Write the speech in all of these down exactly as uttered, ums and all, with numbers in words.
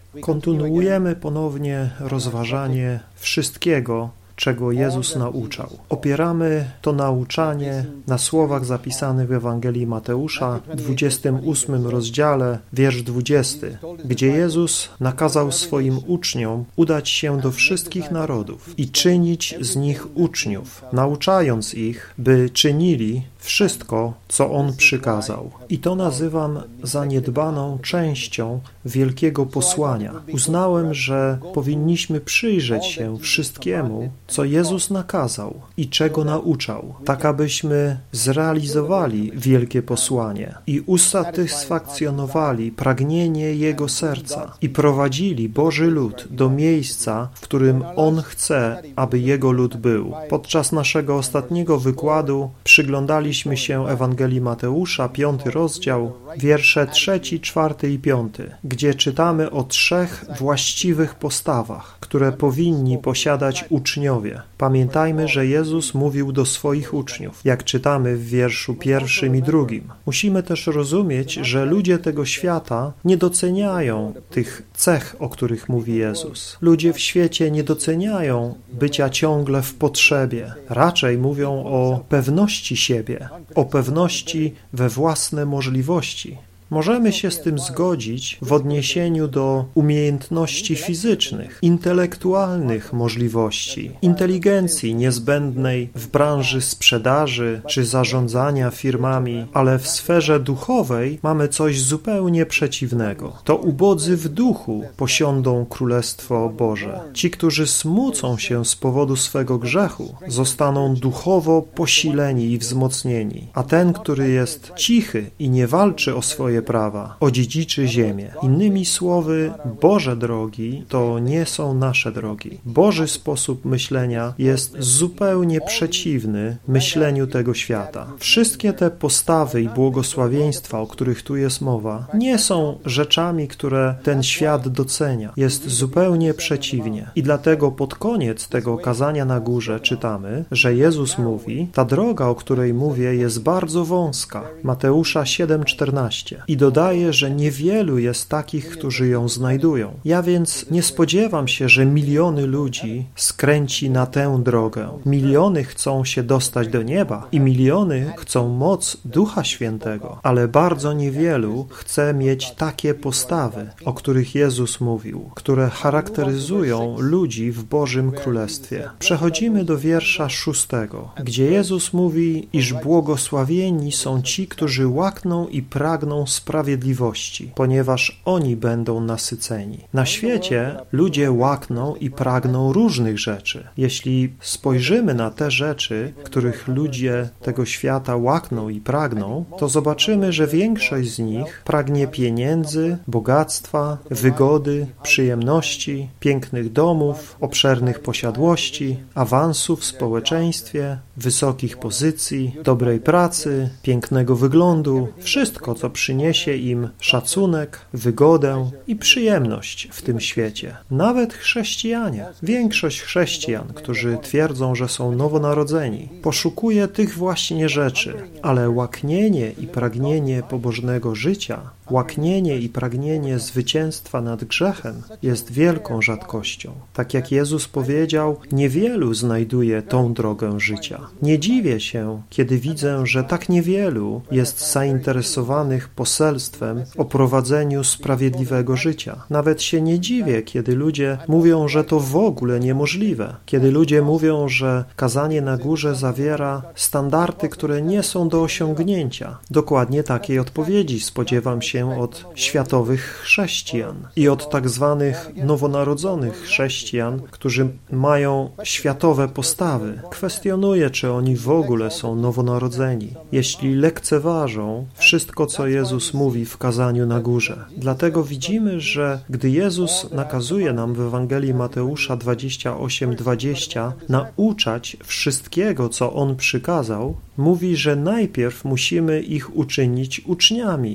Kontynuujemy ponownie rozważanie wszystkiego, czego Jezus nauczał. Opieramy to nauczanie na słowach zapisanych w Ewangelii Mateusza, dwudziestym ósmym rozdziale, wiersz dwudziesty, gdzie Jezus nakazał swoim uczniom udać się do wszystkich narodów i czynić z nich uczniów, nauczając ich, by czynili wszystko, co On przykazał. I to nazywam zaniedbaną częścią wielkiego posłania. Uznałem, że powinniśmy przyjrzeć się wszystkiemu, co Jezus nakazał i czego nauczał, tak abyśmy zrealizowali wielkie posłanie i usatysfakcjonowali pragnienie Jego serca i prowadzili Boży lud do miejsca, w którym On chce, aby Jego lud był. Podczas naszego ostatniego wykładu przyglądaliśmy się Ewangelii Mateusza, piąty rozdział, wiersze trzeci, czwarty i piąty, gdzie czytamy o trzech właściwych postawach, które powinni posiadać uczniowie. Pamiętajmy, że Jezus mówił do swoich uczniów, jak czytamy w wierszu pierwszym i drugim. Musimy też rozumieć, że ludzie tego świata nie doceniają tych cech, o których mówi Jezus. Ludzie w świecie nie doceniają bycia ciągle w potrzebie. Raczej mówią o pewności siebie, o pewności we własne możliwości. Możemy się z tym zgodzić w odniesieniu do umiejętności fizycznych, intelektualnych możliwości, inteligencji niezbędnej w branży sprzedaży czy zarządzania firmami, ale w sferze duchowej mamy coś zupełnie przeciwnego. To ubodzy w duchu posiądą Królestwo Boże. Ci, którzy smucą się z powodu swego grzechu, zostaną duchowo posileni i wzmocnieni, a ten, który jest cichy i nie walczy o swoje prawa, odziedziczy ziemię. Innymi słowy, Boże drogi to nie są nasze drogi. Boży sposób myślenia jest zupełnie przeciwny myśleniu tego świata. Wszystkie te postawy i błogosławieństwa, o których tu jest mowa, nie są rzeczami, które ten świat docenia. Jest zupełnie przeciwnie. I dlatego pod koniec tego kazania na górze czytamy, że Jezus mówi, ta droga, o której mówię, jest bardzo wąska. Mateusza siedem, czternaście. I dodaje, że niewielu jest takich, którzy ją znajdują. Ja więc nie spodziewam się, że miliony ludzi skręci na tę drogę. Miliony chcą się dostać do nieba i miliony chcą moc Ducha Świętego, ale bardzo niewielu chce mieć takie postawy, o których Jezus mówił, które charakteryzują ludzi w Bożym Królestwie. Przechodzimy do wiersza szóstego, gdzie Jezus mówi, iż błogosławieni są ci, którzy łakną i pragną sprawiedliwości, ponieważ oni będą nasyceni. Na świecie ludzie łakną i pragną różnych rzeczy. Jeśli spojrzymy na te rzeczy, których ludzie tego świata łakną i pragną, to zobaczymy, że większość z nich pragnie pieniędzy, bogactwa, wygody, przyjemności, pięknych domów, obszernych posiadłości, awansu w społeczeństwie, wysokich pozycji, dobrej pracy, pięknego wyglądu, wszystko, co przyniesie im szacunek, wygodę i przyjemność w tym świecie. Nawet chrześcijanie, większość chrześcijan, którzy twierdzą, że są nowonarodzeni, poszukuje tych właśnie rzeczy, ale łaknienie i pragnienie pobożnego życia, łaknienie i pragnienie zwycięstwa nad grzechem jest wielką rzadkością. Tak jak Jezus powiedział, niewielu znajduje tą drogę życia. Nie dziwię się, kiedy widzę, że tak niewielu jest zainteresowanych poselstwem o prowadzeniu sprawiedliwego życia. Nawet się nie dziwię, kiedy ludzie mówią, że to w ogóle niemożliwe. Kiedy ludzie mówią, że kazanie na górze zawiera standardy, które nie są do osiągnięcia. Dokładnie takiej odpowiedzi spodziewam się od światowych chrześcijan i od tak zwanych nowonarodzonych chrześcijan, którzy mają światowe postawy. Kwestionuję, czy oni w ogóle są nowonarodzeni, jeśli lekceważą wszystko, co Jezus mówi w kazaniu na górze. Dlatego widzimy, że gdy Jezus nakazuje nam w Ewangelii Mateusza dwadzieścia osiem, dwadzieścia nauczać wszystkiego, co On przykazał, mówi, że najpierw musimy ich uczynić uczniami.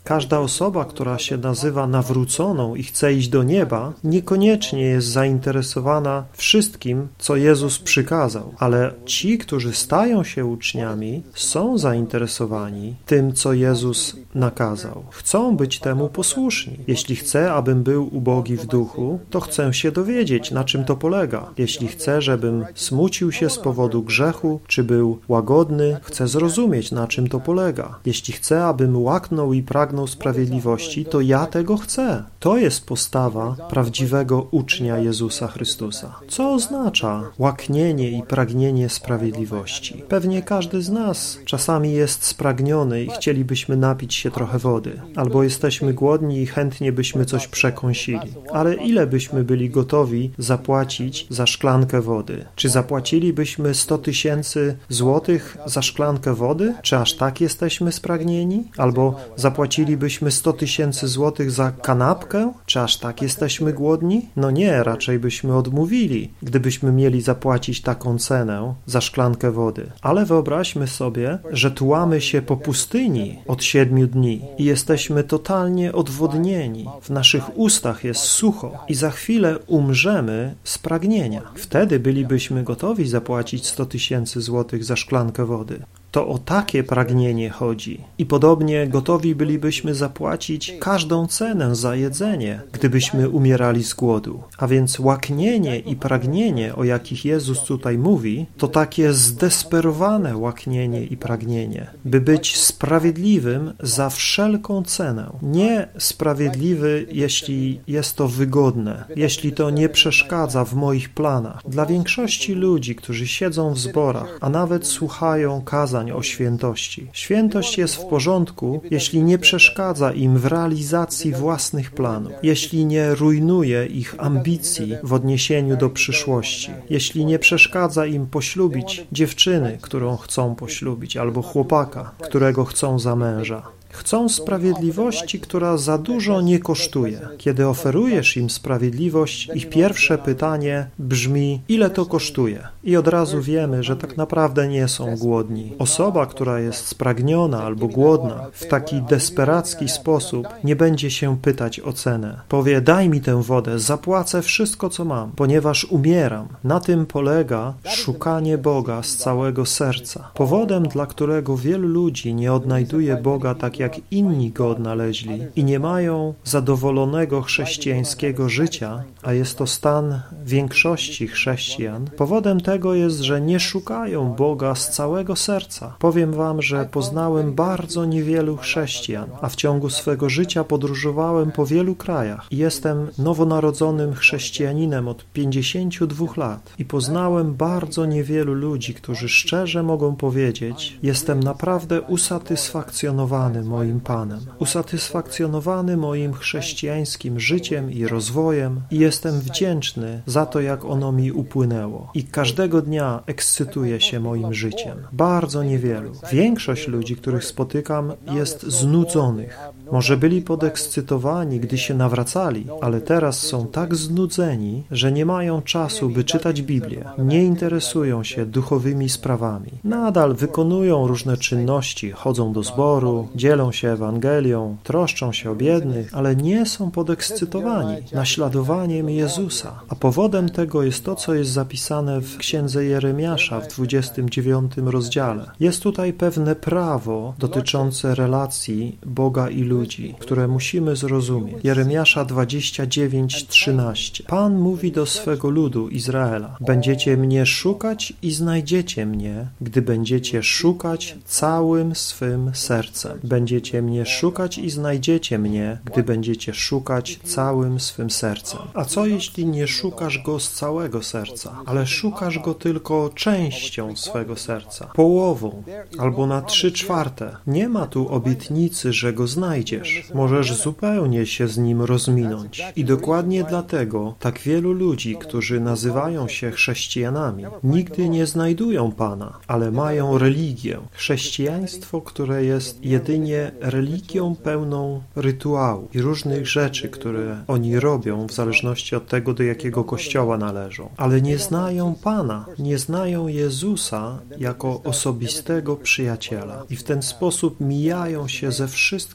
Każda osoba, która się nazywa nawróconą i chce iść do nieba, niekoniecznie jest zainteresowana wszystkim, co Jezus przykazał, ale ci, którzy stają się uczniami, są zainteresowani tym, co Jezus nakazał. Chcą być temu posłuszni. Jeśli chcę, abym był ubogi w duchu, to chcę się dowiedzieć, na czym to polega. Jeśli chcę, żebym smucił się z powodu grzechu, czy był łagodny, chcę zrozumieć, na czym to polega. Jeśli chcę, abym łaknął i pragnął sprawiedliwości, to ja tego chcę. To jest postawa prawdziwego ucznia Jezusa Chrystusa. Co oznacza łaknienie i pragnienie sprawiedliwości? Pewnie każdy z nas czasami jest spragniony i chcielibyśmy napić się trochę wody, albo jesteśmy głodni i chętnie byśmy coś przekąsili. Ale ile byśmy byli gotowi zapłacić za szklankę wody? Czy zapłacilibyśmy sto tysięcy złotych za szklankę wody? Czy aż tak jesteśmy spragnieni? Albo zapłacilibyśmy sto tysięcy złotych za kanapkę? Czy aż tak jesteśmy głodni? No nie, raczej byśmy odmówili, gdybyśmy mieli zapłacić taką cenę za szklankę wody. Ale wyobraźmy sobie, że tułamy się po pustyni od siedmiu dni i jesteśmy totalnie odwodnieni. W naszych ustach jest sucho i za chwilę umrzemy z pragnienia. Wtedy bylibyśmy gotowi zapłacić sto tysięcy złotych za szklankę wody. To o takie pragnienie chodzi. I podobnie gotowi bylibyśmy zapłacić każdą cenę za jedzenie, gdybyśmy umierali z głodu. A więc łaknienie i pragnienie, o jakich Jezus tutaj mówi, to takie zdesperowane łaknienie i pragnienie, by być sprawiedliwym za wszelką cenę. Nie sprawiedliwy, jeśli jest to wygodne, jeśli to nie przeszkadza w moich planach. Dla większości ludzi, którzy siedzą w zborach, a nawet słuchają kazań o świętości. Świętość jest w porządku, jeśli nie przeszkadza im w realizacji własnych planów, jeśli nie rujnuje ich ambicji w odniesieniu do przyszłości, jeśli nie przeszkadza im poślubić dziewczyny, którą chcą poślubić, albo chłopaka, którego chcą za męża. Chcą sprawiedliwości, która za dużo nie kosztuje. Kiedy oferujesz im sprawiedliwość, ich pierwsze pytanie brzmi, ile to kosztuje? I od razu wiemy, że tak naprawdę nie są głodni. Osoba, która jest spragniona albo głodna, w taki desperacki sposób nie będzie się pytać o cenę. Powie, daj mi tę wodę, zapłacę wszystko, co mam, ponieważ umieram. Na tym polega szukanie Boga z całego serca. Powodem, dla którego wielu ludzi nie odnajduje Boga tak jak inni Go odnaleźli i nie mają zadowolonego chrześcijańskiego życia, a jest to stan większości chrześcijan, powodem tego jest, że nie szukają Boga z całego serca. Powiem wam, że poznałem bardzo niewielu chrześcijan, a w ciągu swego życia podróżowałem po wielu krajach i jestem nowonarodzonym chrześcijaninem od pięćdziesięciu dwóch lat i poznałem bardzo niewielu ludzi, którzy szczerze mogą powiedzieć, jestem naprawdę usatysfakcjonowany moim Panem, usatysfakcjonowany moim chrześcijańskim życiem i rozwojem i jestem wdzięczny za to, jak ono mi upłynęło. I każdego dnia ekscytuję się moim życiem. Bardzo niewielu. Większość ludzi, których spotykam, jest znudzonych. Może byli podekscytowani, gdy się nawracali, ale teraz są tak znudzeni, że nie mają czasu, by czytać Biblię. Nie interesują się duchowymi sprawami. Nadal wykonują różne czynności, chodzą do zboru, dzielą się Ewangelią, troszczą się o biednych, ale nie są podekscytowani naśladowaniem Jezusa. A powodem tego jest to, co jest zapisane w księdze Jeremiasza w dwudziestym dziewiątym rozdziale. Jest tutaj pewne prawo dotyczące relacji Boga i ludzi, które musimy zrozumieć. Jeremiasza dwadzieścia dziewięć trzynaście. Pan mówi do swego ludu Izraela: będziecie mnie szukać i znajdziecie mnie, gdy będziecie szukać całym swym sercem. Będziecie mnie szukać i znajdziecie mnie, gdy będziecie szukać całym swym sercem. A co jeśli nie szukasz Go z całego serca, ale szukasz Go tylko częścią swego serca, połową albo na trzy czwarte? Nie ma tu obietnicy, że Go znajdziesz. Możesz zupełnie się z Nim rozminąć. I dokładnie dlatego tak wielu ludzi, którzy nazywają się chrześcijanami, nigdy nie znajdują Pana, ale mają religię. Chrześcijaństwo, które jest jedynie religią pełną rytuału i różnych rzeczy, które oni robią w zależności od tego, do jakiego kościoła należą. Ale nie znają Pana, nie znają Jezusa jako osobistego przyjaciela. I w ten sposób mijają się ze wszystkim, co jest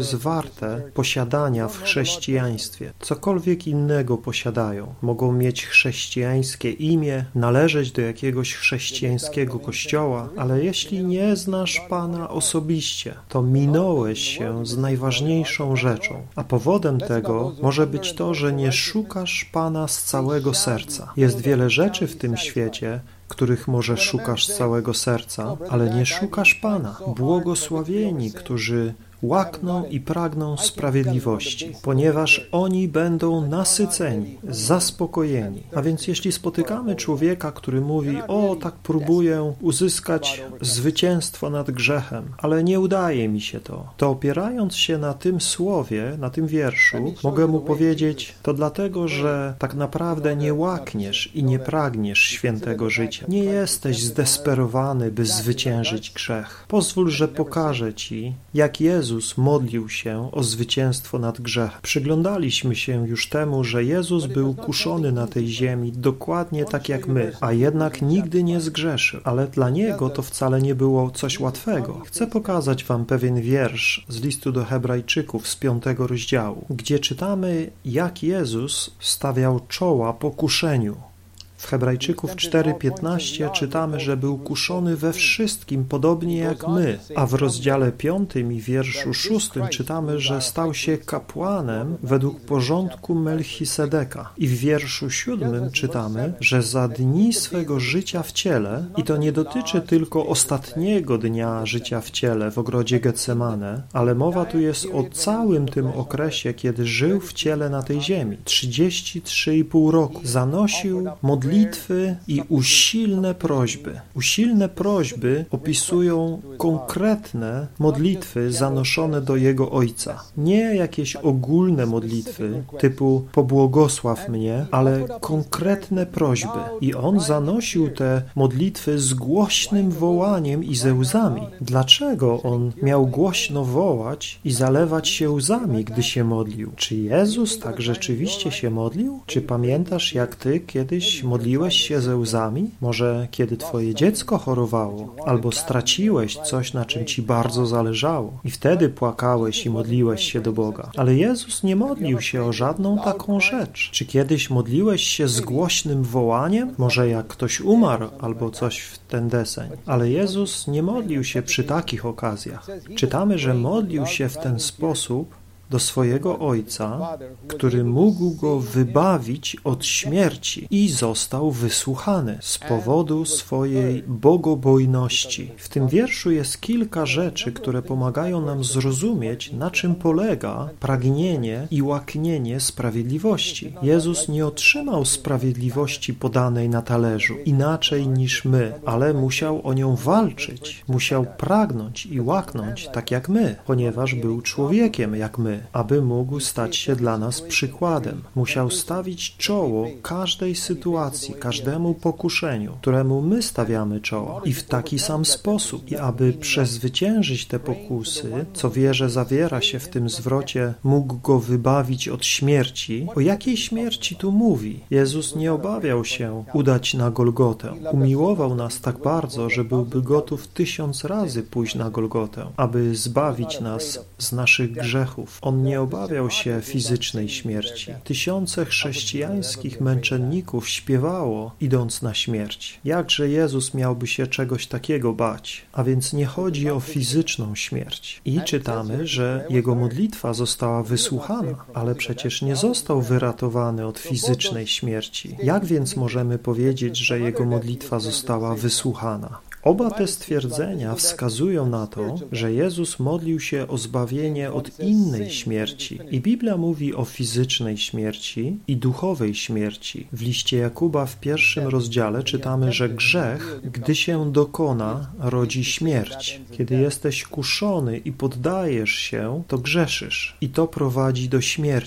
jest warte posiadania w chrześcijaństwie. Cokolwiek innego posiadają. Mogą mieć chrześcijańskie imię, należeć do jakiegoś chrześcijańskiego kościoła, ale jeśli nie znasz Pana osobiście, to minąłeś się z najważniejszą rzeczą. A powodem tego może być to, że nie szukasz Pana z całego serca. Jest wiele rzeczy w tym świecie, których może szukasz z całego serca, ale nie szukasz Pana. Błogosławieni, którzy łakną i pragną sprawiedliwości, ponieważ oni będą nasyceni, zaspokojeni. A więc jeśli spotykamy człowieka, który mówi: o, tak próbuję uzyskać zwycięstwo nad grzechem, ale nie udaje mi się to, to opierając się na tym słowie, na tym wierszu, mogę mu powiedzieć: to dlatego, że tak naprawdę nie łakniesz i nie pragniesz świętego życia. Nie jesteś zdesperowany, by zwyciężyć grzech. Pozwól, że pokażę Ci, jak Jezus Jezus modlił się o zwycięstwo nad grzechem. Przyglądaliśmy się już temu, że Jezus był kuszony na tej ziemi dokładnie tak jak my, a jednak nigdy nie zgrzeszył. Ale dla Niego to wcale nie było coś łatwego. Chcę pokazać Wam pewien wiersz z listu do Hebrajczyków z piątego rozdziału, gdzie czytamy, jak Jezus stawiał czoła pokuszeniu. W Hebrajczyków cztery piętnaście czytamy, że był kuszony we wszystkim, podobnie jak my, a w rozdziale piątym i wierszu szóstym czytamy, że stał się kapłanem według porządku Melchisedeka. I w wierszu siódmym czytamy, że za dni swego życia w ciele, i to nie dotyczy tylko ostatniego dnia życia w ciele w ogrodzie Getsemane, ale mowa tu jest o całym tym okresie, kiedy żył w ciele na tej ziemi, trzydzieści trzy i pół roku, zanosił modlitwę modlitwy i usilne prośby. Usilne prośby opisują konkretne modlitwy zanoszone do Jego Ojca. Nie jakieś ogólne modlitwy typu pobłogosław mnie, ale konkretne prośby. I On zanosił te modlitwy z głośnym wołaniem i ze łzami. Dlaczego On miał głośno wołać i zalewać się łzami, gdy się modlił? Czy Jezus tak rzeczywiście się modlił? Czy pamiętasz, jak Ty kiedyś modliłeś Modliłeś się ze łzami? Może kiedy Twoje dziecko chorowało, albo straciłeś coś, na czym Ci bardzo zależało i wtedy płakałeś i modliłeś się do Boga. Ale Jezus nie modlił się o żadną taką rzecz. Czy kiedyś modliłeś się z głośnym wołaniem? Może jak ktoś umarł, albo coś w ten deseń. Ale Jezus nie modlił się przy takich okazjach. Czytamy, że modlił się w ten sposób do swojego Ojca, który mógł go wybawić od śmierci i został wysłuchany z powodu swojej bogobojności. W tym wierszu jest kilka rzeczy, które pomagają nam zrozumieć, na czym polega pragnienie i łaknienie sprawiedliwości. Jezus nie otrzymał sprawiedliwości podanej na talerzu inaczej niż my, ale musiał o nią walczyć. Musiał pragnąć i łaknąć tak jak my, ponieważ był człowiekiem jak my. Aby mógł stać się dla nas przykładem. Musiał stawić czoło każdej sytuacji, każdemu pokuszeniu, któremu my stawiamy czoło. I w taki sam sposób. I aby przezwyciężyć te pokusy, co wierzę zawiera się w tym zwrocie, mógł go wybawić od śmierci. O jakiej śmierci tu mówi? Jezus nie obawiał się udać na Golgotę. Umiłował nas tak bardzo, że byłby gotów tysiąc razy pójść na Golgotę, aby zbawić nas z naszych grzechów. On nie obawiał się fizycznej śmierci. Tysiące chrześcijańskich męczenników śpiewało, idąc na śmierć. Jakże Jezus miałby się czegoś takiego bać? A więc nie chodzi o fizyczną śmierć. I czytamy, że jego modlitwa została wysłuchana, ale przecież nie został wyratowany od fizycznej śmierci. Jak więc możemy powiedzieć, że jego modlitwa została wysłuchana? Oba te stwierdzenia wskazują na to, że Jezus modlił się o zbawienie od innej śmierci. I Biblia mówi o fizycznej śmierci i duchowej śmierci. W liście Jakuba w pierwszym rozdziale czytamy, że grzech, gdy się dokona, rodzi śmierć. Kiedy jesteś kuszony i poddajesz się, to grzeszysz. I to prowadzi do śmierci.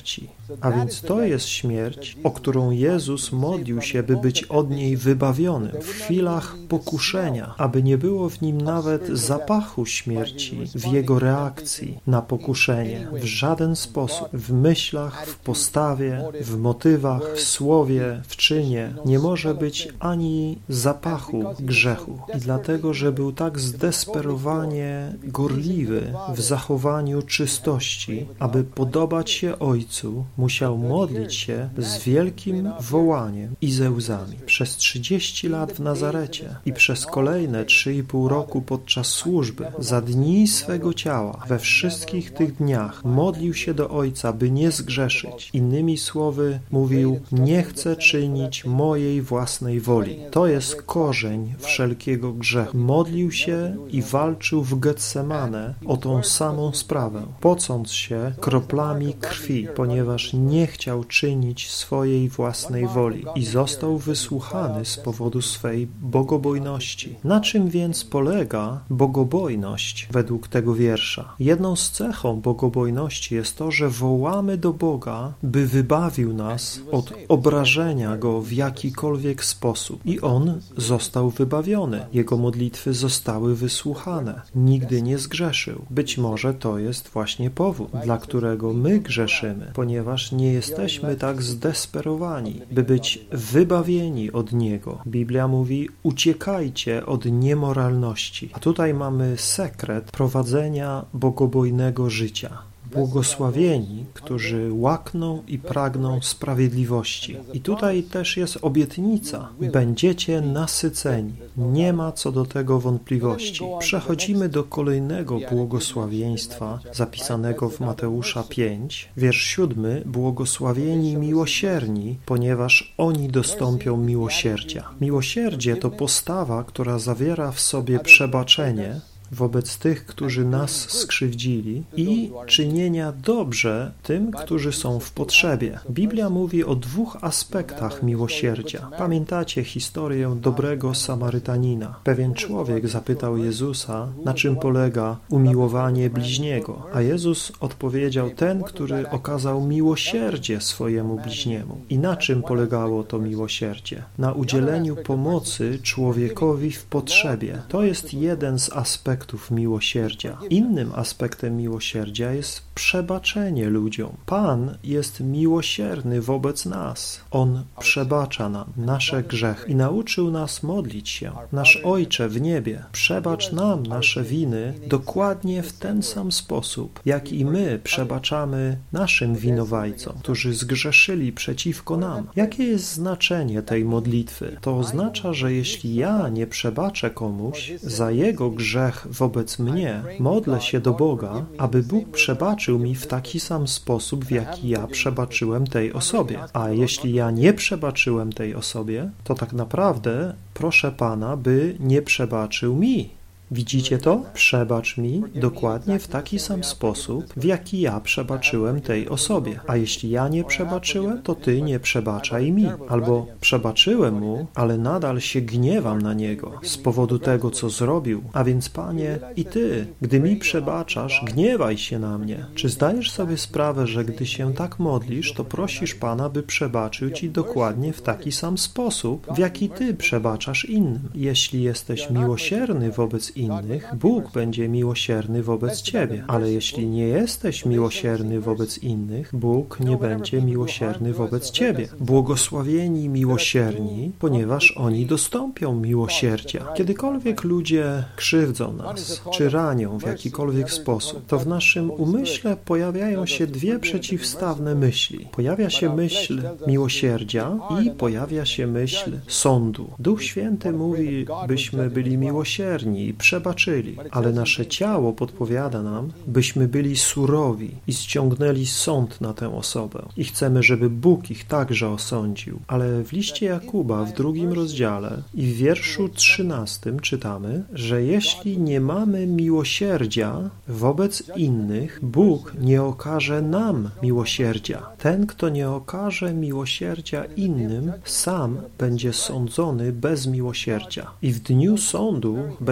A więc to jest śmierć, o którą Jezus modlił się, by być od niej wybawionym w chwilach pokuszenia, aby nie było w nim nawet zapachu śmierci w jego reakcji na pokuszenie. W żaden sposób, w myślach, w postawie, w motywach, w słowie, w czynie nie może być ani zapachu grzechu. I dlatego, że był tak zdesperowanie gorliwy w zachowaniu czystości, aby podobać się Ojcu, musiał modlić się z wielkim wołaniem i ze łzami. Przez trzydzieści lat w Nazarecie i przez kolejne trzy i pół roku podczas służby, za dni swego ciała, we wszystkich tych dniach modlił się do Ojca, by nie zgrzeszyć. Innymi słowy mówił, nie chcę czynić mojej własnej woli. To jest korzeń wszelkiego grzechu. Modlił się i walczył w Getsemane o tą samą sprawę, pocąc się kroplami krwi, ponieważ nie chciał czynić swojej własnej woli i został wysłuchany z powodu swej bogobojności. Na czym więc polega bogobojność według tego wiersza? Jedną z cechą bogobojności jest to, że wołamy do Boga, by wybawił nas od obrażenia Go w jakikolwiek sposób. I On został wybawiony. Jego modlitwy zostały wysłuchane. Nigdy nie zgrzeszył. Być może to jest właśnie powód, dla którego my grzeszymy, ponieważ nie jesteśmy tak zdesperowani, by być wybawieni od Niego. Biblia mówi, uciekajcie od niemoralności. A tutaj mamy sekret prowadzenia bogobojnego życia. Błogosławieni, którzy łakną i pragną sprawiedliwości. I tutaj też jest obietnica. Będziecie nasyceni. Nie ma co do tego wątpliwości. Przechodzimy do kolejnego błogosławieństwa zapisanego w Mateusza pięć. Wiersz siódmy. Błogosławieni miłosierni, ponieważ oni dostąpią miłosierdzia. Miłosierdzie to postawa, która zawiera w sobie przebaczenie wobec tych, którzy nas skrzywdzili i czynienia dobrze tym, którzy są w potrzebie. Biblia mówi o dwóch aspektach miłosierdzia. Pamiętacie historię dobrego Samarytanina. Pewien człowiek zapytał Jezusa, na czym polega umiłowanie bliźniego, a Jezus odpowiedział, ten, który okazał miłosierdzie swojemu bliźniemu. I na czym polegało to miłosierdzie? Na udzieleniu pomocy człowiekowi w potrzebie. To jest jeden z aspektów miłosierdzia. Innym aspektem miłosierdzia jest przebaczenie ludziom. Pan jest miłosierny wobec nas. On przebacza nam nasze grzechy i nauczył nas modlić się. Nasz Ojcze w niebie, przebacz nam nasze winy dokładnie w ten sam sposób, jak i my przebaczamy naszym winowajcom, którzy zgrzeszyli przeciwko nam. Jakie jest znaczenie tej modlitwy? To oznacza, że jeśli ja nie przebaczę komuś za jego grzech wobec mnie, modlę się do Boga, aby Bóg przebaczył mi w taki sam sposób, w jaki ja przebaczyłem tej osobie. A jeśli ja nie przebaczyłem tej osobie, to tak naprawdę proszę Pana, by nie przebaczył mi. Widzicie to? Przebacz mi dokładnie w taki sam sposób, w jaki ja przebaczyłem tej osobie. A jeśli ja nie przebaczyłem, to Ty nie przebaczaj mi. Albo przebaczyłem mu, ale nadal się gniewam na niego z powodu tego, co zrobił. A więc, Panie, i Ty, gdy mi przebaczasz, gniewaj się na mnie. Czy zdajesz sobie sprawę, że gdy się tak modlisz, to prosisz Pana, by przebaczył Ci dokładnie w taki sam sposób, w jaki Ty przebaczasz innym? Jeśli jesteś miłosierny wobec innych, Bóg będzie miłosierny wobec Ciebie. Ale jeśli nie jesteś miłosierny wobec innych, Bóg nie będzie miłosierny wobec Ciebie. Błogosławieni miłosierni, ponieważ oni dostąpią miłosierdzia. Kiedykolwiek ludzie krzywdzą nas, czy ranią w jakikolwiek sposób, to w naszym umyśle pojawiają się dwie przeciwstawne myśli. Pojawia się myśl miłosierdzia i pojawia się myśl sądu. Duch Święty mówi, byśmy byli miłosierni i przebaczyli, ale nasze ciało podpowiada nam, byśmy byli surowi i ściągnęli sąd na tę osobę. I chcemy, żeby Bóg ich także osądził. Ale w liście Jakuba w drugim rozdziale i w wierszu trzynastym czytamy, że jeśli nie mamy miłosierdzia wobec innych, Bóg nie okaże nam miłosierdzia. Ten, kto nie okaże miłosierdzia innym, sam będzie sądzony bez miłosierdzia. I w dniu sądu będziemy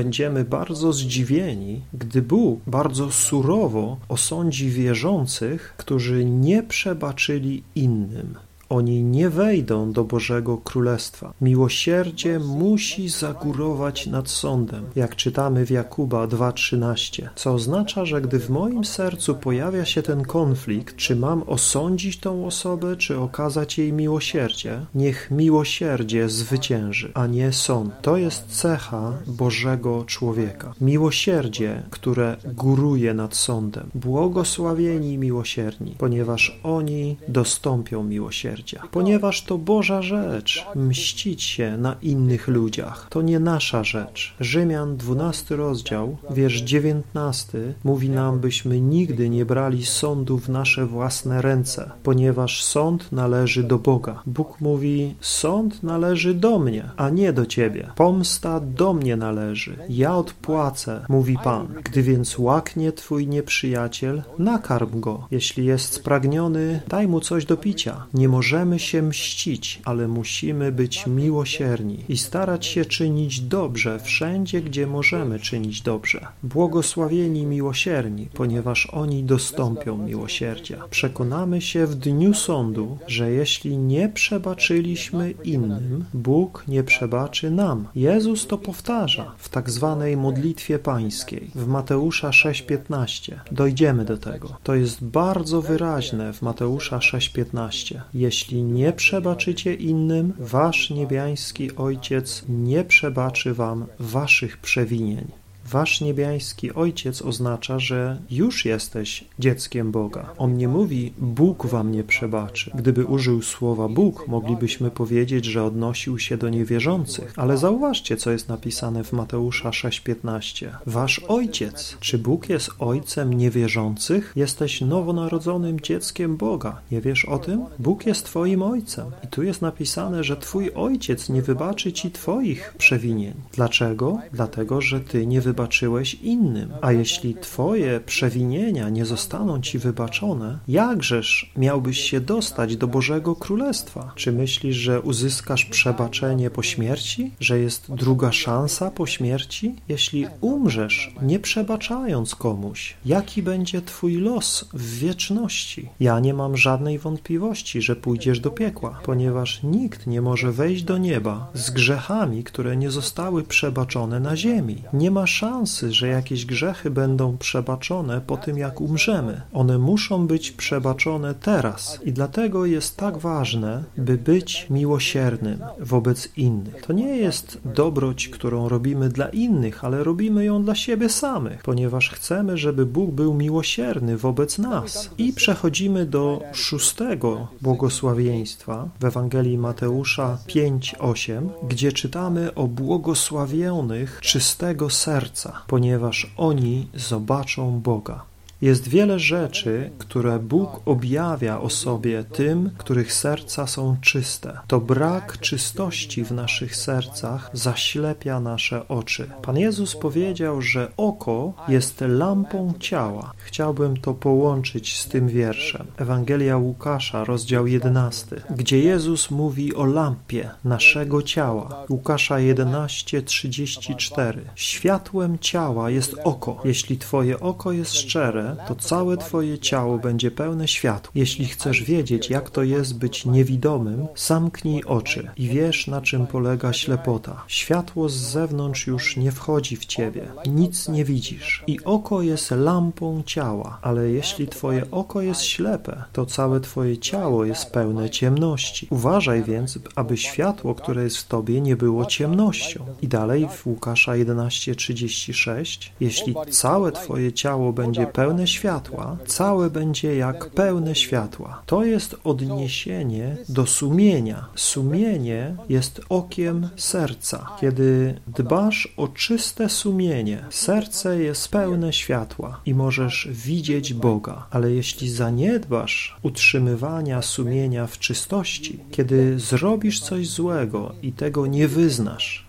będziemy bardzo zdziwieni, gdy Bóg bardzo surowo osądzi wierzących, którzy nie przebaczyli innym. Oni nie wejdą do Bożego Królestwa. Miłosierdzie musi zagórować nad sądem, jak czytamy w Jakuba dwa trzynaście, co oznacza, że gdy w moim sercu pojawia się ten konflikt, czy mam osądzić tą osobę, czy okazać jej miłosierdzie, niech miłosierdzie zwycięży, a nie sąd. To jest cecha Bożego człowieka. Miłosierdzie, które góruje nad sądem. Błogosławieni miłosierni, ponieważ oni dostąpią miłosierdzia. Ponieważ to Boża rzecz mścić się na innych ludziach. To nie nasza rzecz. Rzymian dwunasty rozdział, wiersz dziewiętnasty mówi nam, byśmy nigdy nie brali sądu w nasze własne ręce, ponieważ sąd należy do Boga. Bóg mówi, sąd należy do mnie, a nie do ciebie. Pomsta do mnie należy. Ja odpłacę, mówi Pan. Gdy więc łaknie twój nieprzyjaciel, nakarm go. Jeśli jest spragniony, daj mu coś do picia. Nie możemy się mścić, ale musimy być miłosierni i starać się czynić dobrze wszędzie, gdzie możemy czynić dobrze. Błogosławieni miłosierni, ponieważ oni dostąpią miłosierdzia. Przekonamy się w dniu sądu, że jeśli nie przebaczyliśmy innym, Bóg nie przebaczy nam. Jezus to powtarza w tak zwanej modlitwie pańskiej, w Mateusza sześć piętnaście. Dojdziemy do tego. To jest bardzo wyraźne w Mateusza sześć piętnaście. Jeśli nie przebaczycie innym, wasz niebiański Ojciec nie przebaczy wam waszych przewinień. Wasz niebiański Ojciec oznacza, że już jesteś dzieckiem Boga. On nie mówi, Bóg wam nie przebaczy. Gdyby użył słowa Bóg, moglibyśmy powiedzieć, że odnosił się do niewierzących. Ale zauważcie, co jest napisane w Mateusza sześć piętnaście. Wasz Ojciec. Czy Bóg jest Ojcem niewierzących? Jesteś nowonarodzonym dzieckiem Boga. Nie wiesz o tym? Bóg jest twoim Ojcem. I tu jest napisane, że twój Ojciec nie wybaczy ci twoich przewinień. Dlaczego? Dlatego, że ty nie wybaczyłeś wybaczyłeś innym. A jeśli twoje przewinienia nie zostaną ci wybaczone, jakżeż miałbyś się dostać do Bożego Królestwa? Czy myślisz, że uzyskasz przebaczenie po śmierci? Że jest druga szansa po śmierci? Jeśli umrzesz, nie przebaczając komuś, jaki będzie twój los w wieczności? Ja nie mam żadnej wątpliwości, że pójdziesz do piekła, ponieważ nikt nie może wejść do nieba z grzechami, które nie zostały przebaczone na ziemi. Nie ma szansy, że jakieś grzechy będą przebaczone po tym, jak umrzemy. One muszą być przebaczone teraz i dlatego jest tak ważne, by być miłosiernym wobec innych. To nie jest dobroć, którą robimy dla innych, ale robimy ją dla siebie samych, ponieważ chcemy, żeby Bóg był miłosierny wobec nas. I przechodzimy do szóstego błogosławieństwa w Ewangelii Mateusza pięć osiem, gdzie czytamy o błogosławionych czystego serca, ponieważ oni zobaczą Boga. Jest wiele rzeczy, które Bóg objawia o sobie tym, których serca są czyste. To brak czystości w naszych sercach zaślepia nasze oczy. Pan Jezus powiedział, że oko jest lampą ciała. Chciałbym to połączyć z tym wierszem. Ewangelia Łukasza, rozdział jedenasty, gdzie Jezus mówi o lampie naszego ciała. Łukasza jedenaście trzydzieści cztery. Światłem ciała jest oko. Jeśli twoje oko jest szczere, to całe twoje ciało będzie pełne światła. Jeśli chcesz wiedzieć, jak to jest być niewidomym, zamknij oczy i wiesz, na czym polega ślepota. Światło z zewnątrz już nie wchodzi w ciebie. Nic nie widzisz. I oko jest lampą ciała, ale jeśli twoje oko jest ślepe, to całe twoje ciało jest pełne ciemności. Uważaj więc, aby światło, które jest w tobie, nie było ciemnością. I dalej w Łukasza jedenaście trzydzieści sześć, jeśli całe twoje ciało będzie pełne światła, całe będzie jak pełne światła. To jest odniesienie do sumienia. Sumienie jest okiem serca. Kiedy dbasz o czyste sumienie, serce jest pełne światła i możesz widzieć Boga. Ale jeśli zaniedbasz utrzymywania sumienia w czystości, kiedy zrobisz coś złego i tego nie wyznasz,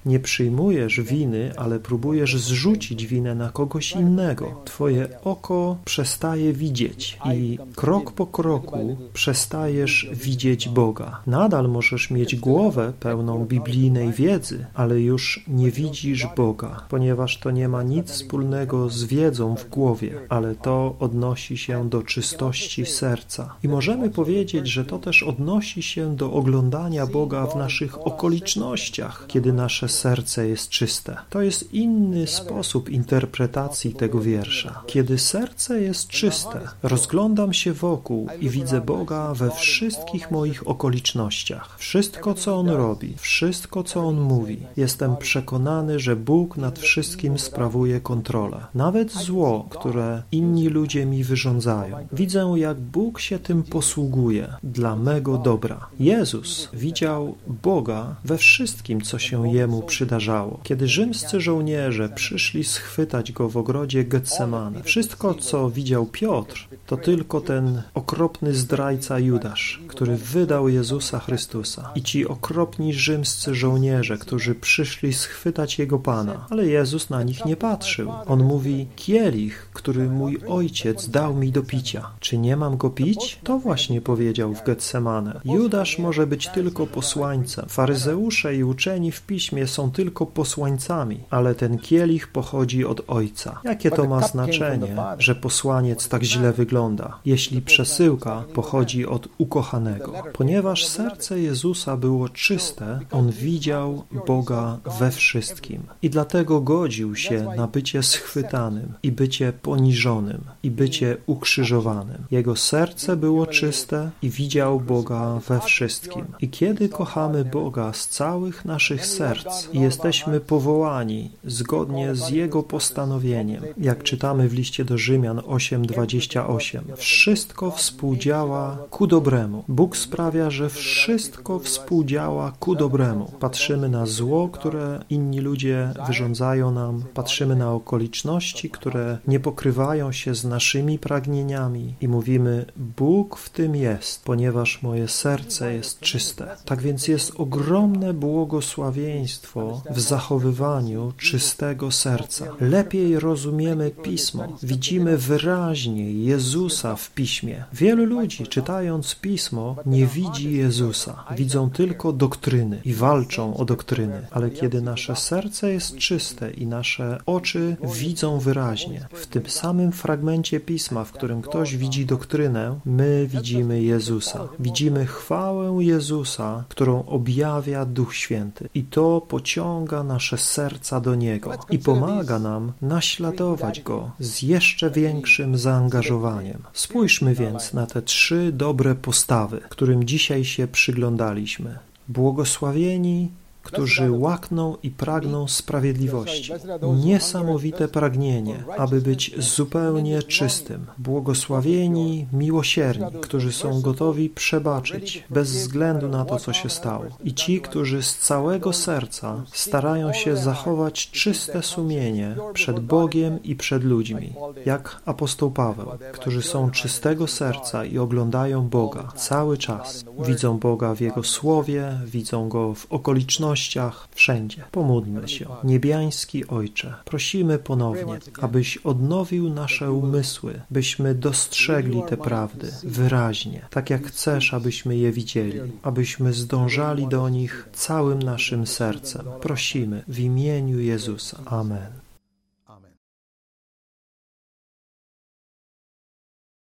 Nie przyjmujesz winy, ale próbujesz zrzucić winę na kogoś innego. Twoje oko przestaje widzieć i krok po kroku przestajesz widzieć Boga. Nadal możesz mieć głowę pełną biblijnej wiedzy, ale już nie widzisz Boga, ponieważ to nie ma nic wspólnego z wiedzą w głowie, ale to odnosi się do czystości serca. I możemy powiedzieć, że to też odnosi się do oglądania Boga w naszych okolicznościach, kiedy nasze serce jest czyste. To jest inny sposób interpretacji tego wiersza. Kiedy serce jest czyste, rozglądam się wokół i widzę Boga we wszystkich moich okolicznościach. Wszystko, co On robi, wszystko, co On mówi. Jestem przekonany, że Bóg nad wszystkim sprawuje kontrolę. Nawet zło, które inni ludzie mi wyrządzają. Widzę, jak Bóg się tym posługuje dla mego dobra. Jezus widział Boga we wszystkim, co się Jemu przydarzało. Kiedy rzymscy żołnierze przyszli schwytać Go w ogrodzie Getsemane, wszystko, co widział Piotr, to tylko ten okropny zdrajca Judasz, który wydał Jezusa Chrystusa. I ci okropni rzymscy żołnierze, którzy przyszli schwytać Jego Pana. Ale Jezus na nich nie patrzył. On mówi, kielich, który mój Ojciec dał mi do picia. Czy nie mam go pić? To właśnie powiedział w Getsemane. Judasz może być tylko posłańcem. Faryzeusze i uczeni w Piśmie są tylko posłańcami, ale ten kielich pochodzi od Ojca. Jakie to ma znaczenie, że posłaniec tak źle wygląda, jeśli przesyłka pochodzi od ukochanego? Ponieważ serce Jezusa było czyste, On widział Boga we wszystkim i dlatego godził się na bycie schwytanym i bycie poniżonym i bycie ukrzyżowanym. Jego serce było czyste i widział Boga we wszystkim. I kiedy kochamy Boga z całych naszych serc i jesteśmy powołani zgodnie z Jego postanowieniem, jak czytamy w liście do Rzymian osiem dwadzieścia osiem, wszystko współdziała ku dobremu. Bóg sprawia, że wszystko współdziała ku dobremu. Patrzymy na zło, które inni ludzie wyrządzają nam, patrzymy na okoliczności, które nie pokrywają się z naszymi pragnieniami i mówimy, Bóg w tym jest, ponieważ moje serce jest czyste. Tak więc jest ogromne błogosławieństwo w zachowywaniu czystego serca. Lepiej rozumiemy Pismo. Widzimy wyraźnie Jezusa w Piśmie. Wielu ludzi, czytając Pismo, nie widzi Jezusa. Widzą tylko doktryny i walczą o doktryny. Ale kiedy nasze serce jest czyste i nasze oczy widzą wyraźnie, w tym samym fragmencie Pisma, w którym ktoś widzi doktrynę, my widzimy Jezusa. Widzimy chwałę Jezusa, którą objawia Duch Święty. I to pociąga nasze serca do Niego i pomaga nam naśladować Go z jeszcze większym zaangażowaniem. Spójrzmy więc na te trzy dobre postawy, którym dzisiaj się przyglądaliśmy. Błogosławieni, którzy łakną i pragną sprawiedliwości. Niesamowite pragnienie, aby być zupełnie czystym. Błogosławieni, miłosierni, którzy są gotowi przebaczyć bez względu na to, co się stało. I ci, którzy z całego serca starają się zachować czyste sumienie przed Bogiem i przed ludźmi, jak apostoł Paweł, którzy są czystego serca i oglądają Boga cały czas. Widzą Boga w Jego Słowie, widzą Go w okolicznościach, wszędzie. Pomódlmy się. Niebiański Ojcze, prosimy ponownie, abyś odnowił nasze umysły, byśmy dostrzegli te prawdy wyraźnie, tak jak chcesz, abyśmy je widzieli, abyśmy zdążali do nich całym naszym sercem. Prosimy w imieniu Jezusa. Amen.